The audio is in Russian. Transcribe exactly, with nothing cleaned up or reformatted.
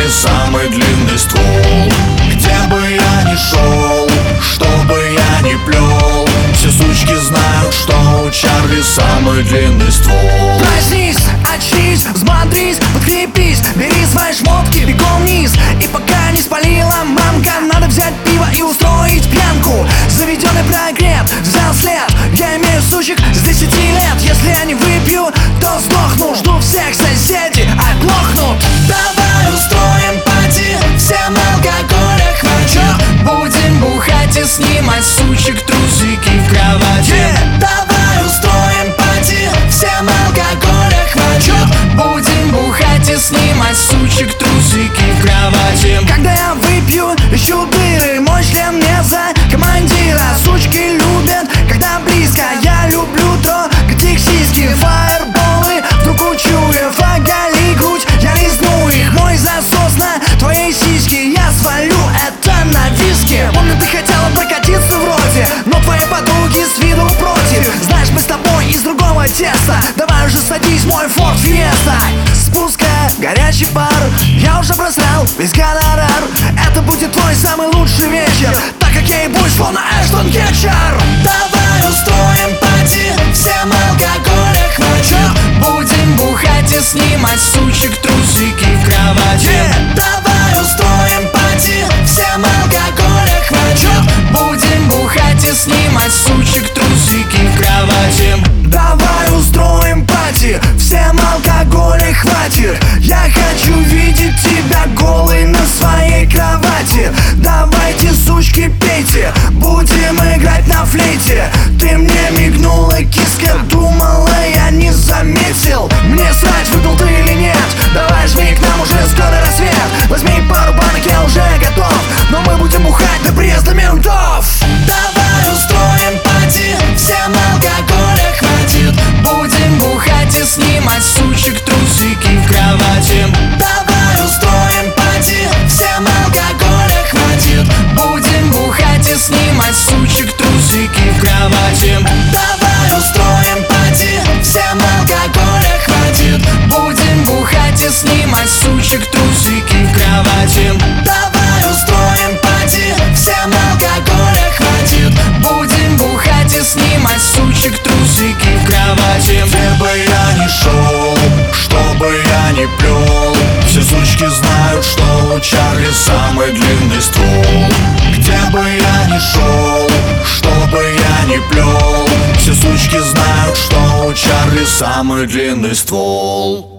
Чарли самый длинный ствол. Где бы я ни шел, что бы я ни плел, все сучки знают, что у Чарли самый длинный ствол. Проснись, очнись, взбодрись, подкрепись, бери свои шмотки, бегом вниз. И пока не спалила мамка, надо взять пиво и устроить пьянку. Заведенный прогрет, взял след, я имею сучек с десяти лет. Если я не выпью, то сдохну, жду всех, соседи оглохнут. Давай устроим пати, всем алкоголя хватит. Будем бухать и снимать сучек трусики в кровати. Yeah. Давай устроим пати, всем алкоголя хватит. Будем бухать и снимать сучек трусики в кровати. Когда я выпью, ищу дыры, мой член не за командира. Сучки любят, когда близко, я люблю трогать их сиськи. Фаерболы, вдруг учуяв, оголи грудь, я лизну их. Мой засос на твоей сиське, я свалю это на виски. Помню, ты хотела прокатиться вроде, но твои подруги с виду против. Знаешь, мы с тобой из другого теста, давай уже садись в мой Ford Fiesta. Спуская горячий пар, я уже просрал весь гонорар. Это будет твой самый лучший вечер, так как я ебусь словно Эштон Кетчер. Давай устроим пати, всем алкоголя хватит. Будем бухать и снимать сучек трусики в кровати. Yeah. Давай устроим пати, всем алкоголя хватит. Будем бухать и снимать сучек трусики в кровати. Давай устроим пати, всем алкоголя хватит. Я хочу видеть тебя голой на своей кровати. Давайте, сучки, пейте, будем играть на флейте. Ты мне мигнула, киска, думала, я не заметил. Мне срать, выпил ты или нет, давай жми, к нам уже скоро рассвет. Возьми пару банок, я уже готов, но мы будем бухать до приезда ментов. Давай устроим пати, всем алкоголя хватит. Будем бухать и снимать сучек трусики в кровати. Давай устроим пати, всем алкоголя хватит. Будем бухать и снимать сучек трусики в кровати. Давай устроим пати, всем алкоголя хватит. Будем бухать и снимать сучек трусики в кровати. Давай устроим пати, всем алкоголя хватит. Будем бухать и снимать сучек трусики в кровати. Где бы я ни шел, что бы я ни плел, все сучки знают, что у Чарли самый длинный ствол. Где бы я ни шел, что бы я ни плел, все сучки знают, что у Чарли самый длинный ствол.